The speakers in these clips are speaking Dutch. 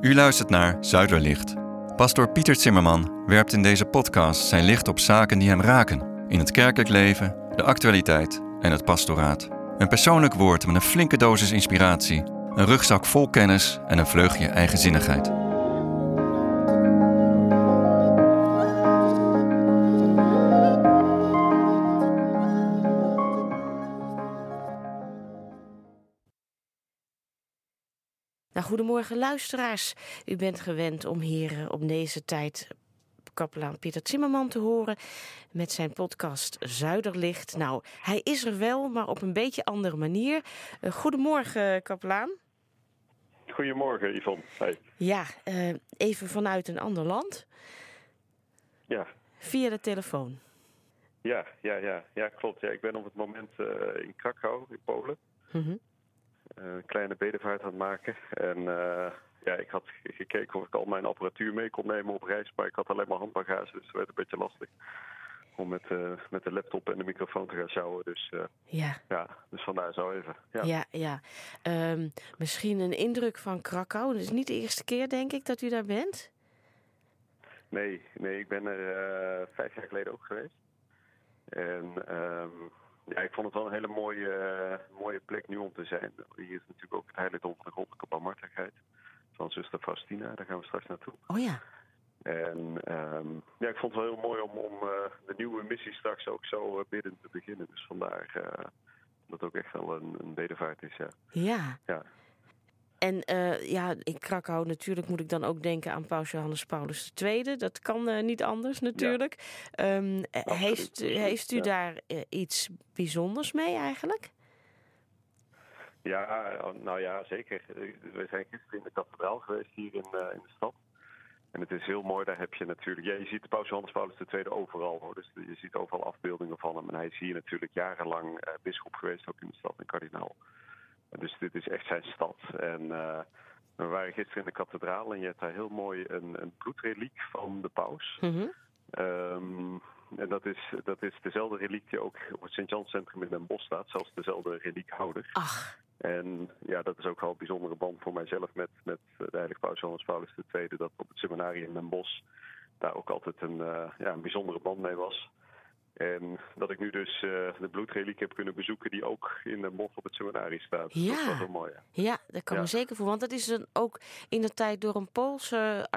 U luistert naar Zuiderlicht. Pastoor Pieter Zimmerman werpt in deze podcast zijn licht op zaken die hem raken. In het kerkelijk leven, de actualiteit en het pastoraat. Een persoonlijk woord met een flinke dosis inspiratie. Een rugzak vol kennis en een vleugje eigenzinnigheid. Nou, goedemorgen luisteraars. U bent gewend om hier op deze tijd kapelaan Pieter Zimmerman te horen met zijn podcast Zuiderlicht. Nou, hij is er wel, maar op een beetje andere manier. Goedemorgen, kapelaan. Goedemorgen, Yvonne. Hey. Ja, even vanuit een ander land. Ja. Via de telefoon. Ja, klopt. Ja, ik ben op het moment in Krakau, in Polen. Mm-hmm. Een kleine bedevaart aan het maken. En ik had gekeken of ik al mijn apparatuur mee kon nemen op reis, maar ik had alleen maar handbagage, dus het werd een beetje lastig om met de laptop en de microfoon te gaan sjouwen. Dus dus vandaar zo even. Ja. Misschien een indruk van Krakau. Het is niet de eerste keer, denk ik, dat u daar bent? Nee, ik ben er 5 jaar geleden ook geweest. En ik vond het wel een hele mooie plek nu om te zijn. Hier is natuurlijk ook het heiligdom van de goddelijke barmhartigheid van zuster Faustina. Daar gaan we straks naartoe. Oh ja. En ik vond het wel heel mooi om de nieuwe missie straks ook zo bidden te beginnen. Dus vandaar dat het ook echt wel een bedevaart is, ja. Ja. En in Krakau natuurlijk moet ik dan ook denken aan Paus Johannes Paulus II. Dat kan niet anders natuurlijk. Ja. Heeft u daar iets bijzonders mee eigenlijk? Ja, nou ja, zeker. We zijn gisteren in de kathedraal geweest hier in de stad. En het is heel mooi, daar heb je natuurlijk... Ja, je ziet de Paus Johannes Paulus II overal, hoor. Dus je ziet overal afbeeldingen van hem. En hij is hier natuurlijk jarenlang bisschop geweest, ook in de stad en kardinaal. Dus dit is echt zijn stad. En we waren gisteren in de kathedraal en je hebt daar heel mooi een bloedreliek van de paus. Mm-hmm. En dat is dezelfde reliek die ook op het Sint-Janscentrum in Den Bosch staat. Zelfs dezelfde reliethouder. Ach. En ja, dat is ook wel een bijzondere band voor mijzelf met de heilige paus Johannes Paulus II. Dat op het seminarium in Den Bosch daar ook altijd een bijzondere band mee was. En dat ik nu dus de bloedreliek heb kunnen bezoeken die ook in Den Bosch op het seminarie staat. Ja. Dat is wel heel mooi. Ja, dat kan me zeker voor. Want dat is dan ook in de tijd door een Poolse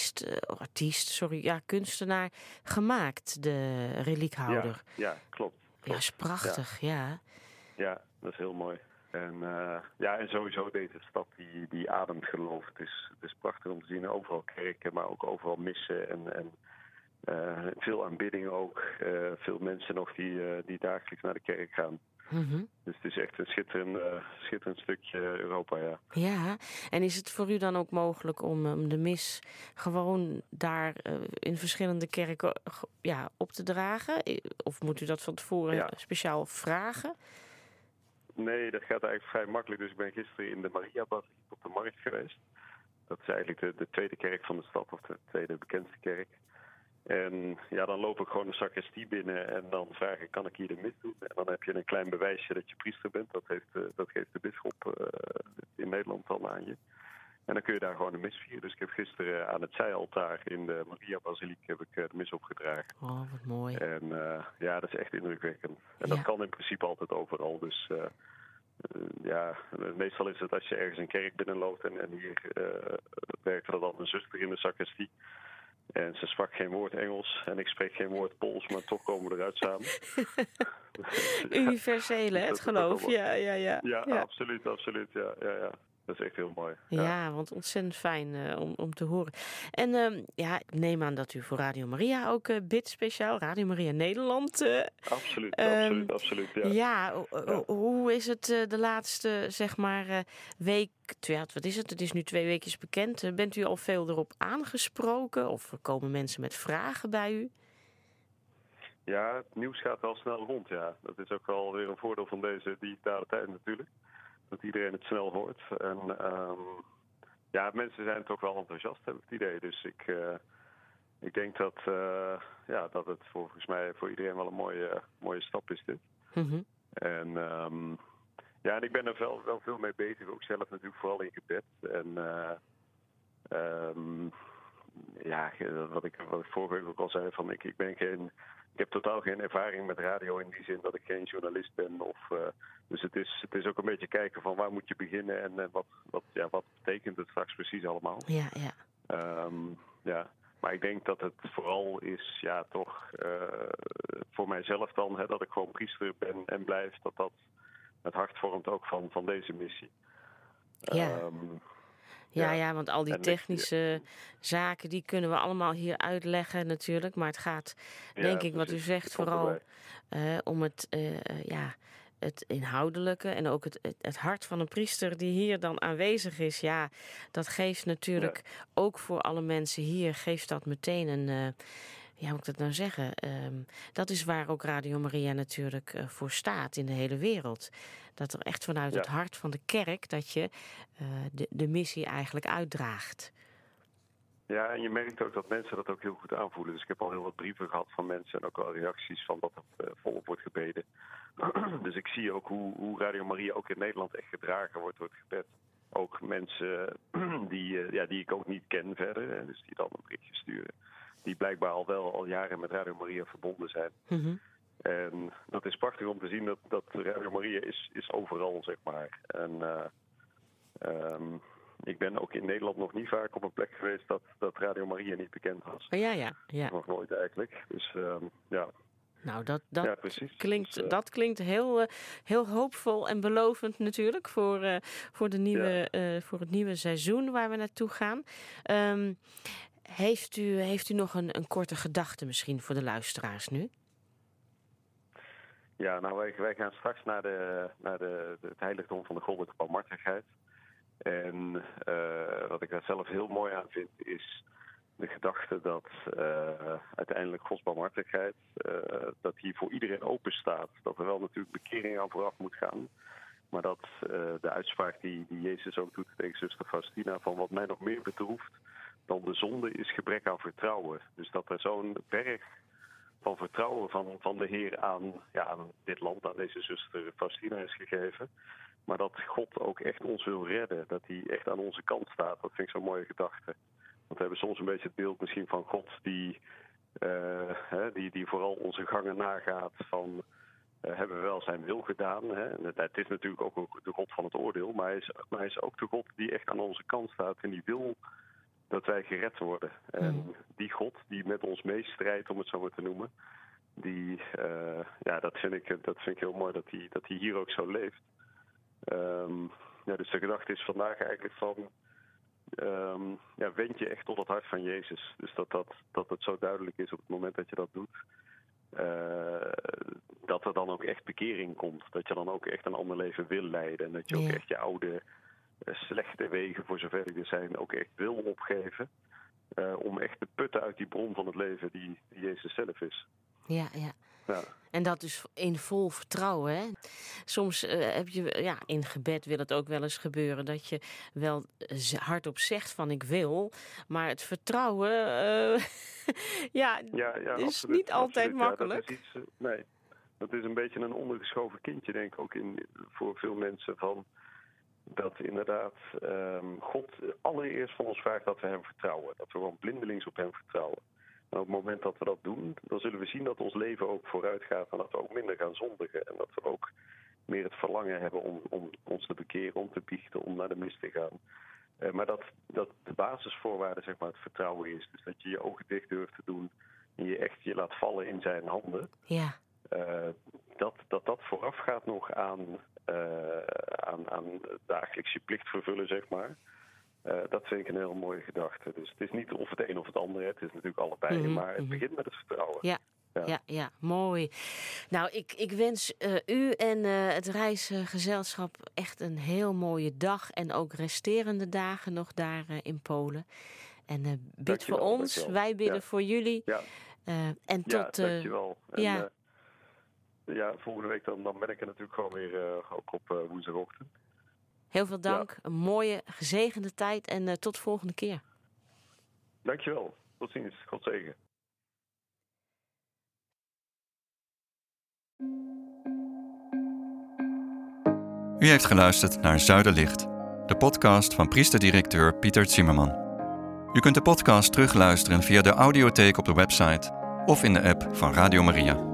kunstenaar gemaakt, de reliethouder. Ja, klopt. Ja, is prachtig, ja. Ja, dat is heel mooi. En sowieso deze stad die ademt geloof. Het is prachtig om te zien. Overal kerken, maar ook overal missen en veel aanbidding ook. Veel mensen nog die dagelijks naar de kerk gaan. Mm-hmm. Dus het is echt een schitterend stukje Europa, ja. Ja, en is het voor u dan ook mogelijk om de mis gewoon daar in verschillende kerken op te dragen? Of moet u dat van tevoren speciaal vragen? Nee, dat gaat eigenlijk vrij makkelijk. Dus ik ben gisteren in de Mariabasiliek op de markt geweest. Dat is eigenlijk de tweede kerk van de stad, of de tweede bekendste kerk. En ja, dan loop ik gewoon de sacristie binnen en dan vraag ik, kan ik hier de mis doen? En dan heb je een klein bewijsje dat je priester bent. Dat geeft de bisschop in Nederland al aan je. En dan kun je daar gewoon de mis vieren. Dus ik heb gisteren aan het zijaltaar in de Mariabasiliek heb ik de mis opgedragen. Oh, wat mooi. En dat is echt indrukwekkend. En dat kan in principe altijd overal. Dus meestal is het als je ergens een kerk binnenloopt en hier werkte er dan een zuster in de sacristie. En ze sprak geen woord Engels en ik spreek geen woord Pools, maar toch komen we eruit samen. Universele, het geloof. Ja. Ja, absoluut. Ja. Dat is echt heel mooi. Ja, want ontzettend fijn om te horen. En ik neem aan dat u voor Radio Maria ook bidt speciaal. Radio Maria Nederland. Absoluut. Ja. Hoe is het de laatste, week? Wat is het? Het is nu 2 weken bekend. Bent u al veel erop aangesproken? Of komen mensen met vragen bij u? Ja, het nieuws gaat wel snel rond, ja. Dat is ook wel weer een voordeel van deze digitale tijd natuurlijk. Dat iedereen het snel hoort. En mensen zijn toch wel enthousiast, heb ik het idee. Dus ik denk dat het volgens mij voor iedereen wel een mooie stap is dit. Mm-hmm. En ik ben er wel veel mee bezig. Ook zelf natuurlijk vooral in gebed. En Wat ik vorige week ook al zei, van ik heb totaal geen ervaring met radio in die zin dat ik geen journalist ben. Dus het is ook een beetje kijken van waar moet je beginnen en wat betekent het straks precies allemaal. Ja. Maar ik denk dat het vooral is, toch voor mijzelf dan, dat ik gewoon priester ben en blijf, dat het hart vormt ook van deze missie. Ja, want al die technische zaken, die kunnen we allemaal hier uitleggen natuurlijk. Maar het gaat, denk ik, wat u zegt, vooral om het inhoudelijke en ook het hart van een priester die hier dan aanwezig is. Ja, dat geeft natuurlijk ook voor alle mensen hier, geeft dat meteen een... hoe moet ik dat nou zeggen? Dat is waar ook Radio Maria natuurlijk voor staat in de hele wereld. Dat er echt vanuit het hart van de kerk dat je de missie eigenlijk uitdraagt. Ja, en je merkt ook dat mensen dat ook heel goed aanvoelen. Dus ik heb al heel wat brieven gehad van mensen en ook wel reacties van dat het volop wordt gebeden. Dus ik zie ook hoe Radio Maria ook in Nederland echt gedragen wordt door het gebed. Ook mensen die ik ook niet ken verder, dus die dan een berichtje sturen. Die blijkbaar al jaren met Radio Maria verbonden zijn. Mm-hmm. En dat is prachtig om te zien dat Radio Maria is overal, zeg maar. En ik ben ook in Nederland nog niet vaak op een plek geweest dat Radio Maria niet bekend was. Ja. Nog nooit eigenlijk. Dus Nou, dat klinkt heel hoopvol en belovend natuurlijk voor het nieuwe seizoen waar we naartoe gaan. Heeft u nog een korte gedachte misschien voor de luisteraars nu? Ja, nou wij gaan straks naar het heiligdom van de goddelijke barmhartigheid. En wat ik daar zelf heel mooi aan vind is de gedachte dat uiteindelijk Gods barmhartigheid, dat die voor iedereen open staat. Dat er wel natuurlijk bekering aan vooraf moet gaan. Maar dat de uitspraak die Jezus ook doet tegen zuster Faustina van wat mij nog meer bedroeft dan de zonde is gebrek aan vertrouwen. Dus dat er zo'n berg van vertrouwen van de Heer aan dit land, aan deze zuster Faustina is gegeven. Maar dat God ook echt ons wil redden. Dat hij echt aan onze kant staat. Dat vind ik zo'n mooie gedachte. Want we hebben soms een beetje het beeld misschien van God die vooral onze gangen nagaat van hebben we wel zijn wil gedaan. Hè? En het is natuurlijk ook de God van het oordeel. Maar hij is ook de God die echt aan onze kant staat. En die wil dat wij gered worden. En die God die met ons meestrijdt, om het zo maar te noemen. Dat vind ik heel mooi dat hij hier ook zo leeft. Dus de gedachte is vandaag eigenlijk van wend je echt tot het hart van Jezus. Dus dat het zo duidelijk is op het moment dat je dat doet. Dat er dan ook echt bekering komt. Dat je dan ook echt een ander leven wil leiden. En dat je ook echt je oude slechte wegen, voor zover die er zijn, ook echt wil opgeven. Om echt te putten uit die bron van het leven die Jezus zelf is. Ja. En dat is in vol vertrouwen, hè? Soms heb je, in gebed wil het ook wel eens gebeuren dat je wel hardop zegt van ik wil, maar het vertrouwen, is niet altijd makkelijk. Ja, dat is dat is een beetje een ondergeschoven kindje, denk ik, ook voor veel mensen van dat inderdaad God allereerst van ons vraagt dat we hem vertrouwen. Dat we gewoon blindelings op hem vertrouwen. En op het moment dat we dat doen, dan zullen we zien dat ons leven ook vooruit gaat en dat we ook minder gaan zondigen. En dat we ook meer het verlangen hebben om ons te bekeren, om te biechten, om naar de mis te gaan. Maar dat de basisvoorwaarde, zeg maar, het vertrouwen is. Dus dat je je ogen dicht durft te doen en je echt je laat vallen in zijn handen. Ja. Dat vooraf gaat nog aan dagelijks je plicht vervullen, zeg maar. Dat vind ik een heel mooie gedachte. Dus het is niet of het een of het ander, het is natuurlijk allebei, maar het begint met het vertrouwen. Ja, mooi. Nou, ik wens u en het reisgezelschap echt een heel mooie dag en ook resterende dagen nog daar in Polen. En bid voor ons, dankjewel. Wij bidden voor jullie. Ja. En tot... dankjewel. En, volgende week dan ben ik er natuurlijk gewoon weer ook op woensdagochtend. Heel veel dank, een mooie, gezegende tijd en tot volgende keer. Dankjewel, tot ziens, God zegen. U heeft geluisterd naar Zuiderlicht, de podcast van priesterdirecteur Pieter Zimmerman. U kunt de podcast terugluisteren via de audiotheek op de website of in de app van Radio Maria.